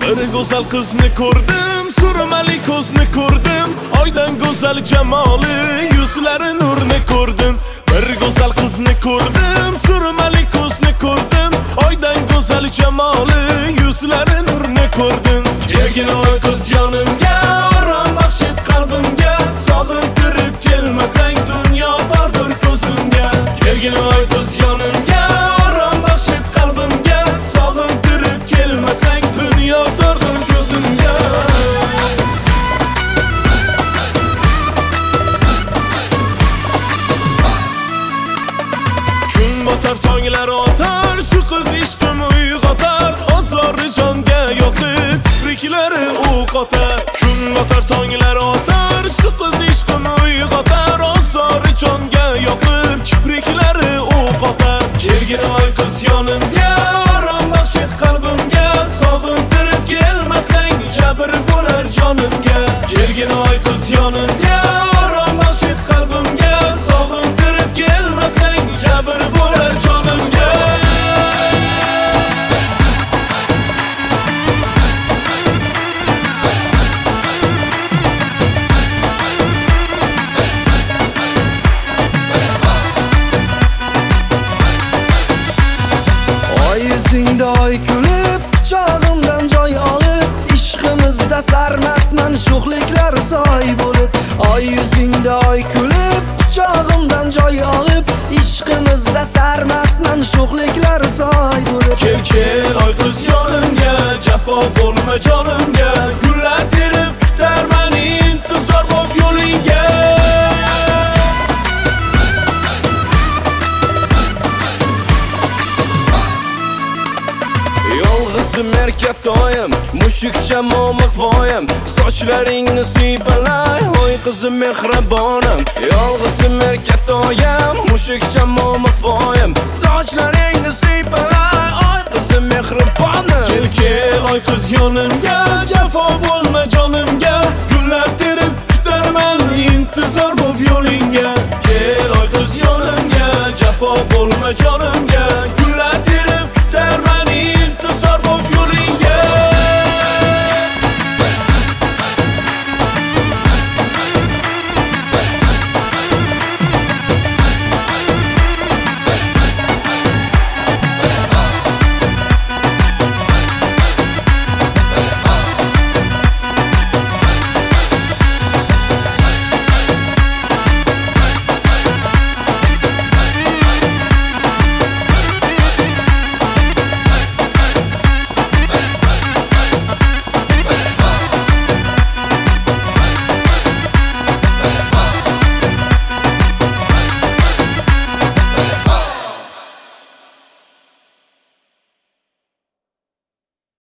Bir go'zal qizni ko'rdim, surmali ko'zni ko'rdim, oydan go'zal jamoli, yuzlari nurni ko'rdim. Bir go'zal qizni ko'rdim, surmali ko'zni ko'rdim, oydan go'zal jamoli, yuzlari nurni ko'rdim. Kelgin oy qiz yonimga, orom baxsh et qalbimga, sog'intirib kelmasang dunyo tordir ko'zimga. Kelgin oy qiz yonimga, orom baxsh et qalbimga, sog'intirib kelmasang dunyo tordir ko'zimga. Kun botar tonglar otar, shu qiz ishqim uyg'otar, ozori jonga yoqib kipriklari o'qotar. Kun botar tonglar otar, shu qiz ishqim uyg'otar, ozori jonga yoqib kipriklari o'qotar. Kelgin oy qiz yonimga, orom baxsh et qalbimga, sog'intirib kelmasang jabr bo'lar jonimga. Kelgin oy qiz yonimga, orom baxsh et qalbimga, sog'intirib kelmasang jabr bo'lar jonimga. Yuzingda oy kulib, quchog'imdan joy olib, ishqimizda sarmasman sho'xliklar soy bo'lib. Oy yuzingda oy kulib, quchog'imdan joy olib, ishqimizda sarmasman sho'xliklar soy bo'lib. Kel oy qiz yonimga, jafo bo'lma jonimga, gullar terib kutarman intizor bo'lib yo'lingga. Yolg'izim erkatoyim, mushukcha momiqvoyim, sochlaringni siypalay, hoy qizim mehribonim. Yolg'izim erkatoyim, mushukcha momiqvoyim, sochlaringni siypalay, hoy qizim mehribonim. Kel oy qiz yonimga, jafo bo'lma jonimga, gullar terib kutarman intizor bo'lib yo'lingga. Kel oy qiz yonimga, jafo bo'lma jonimga,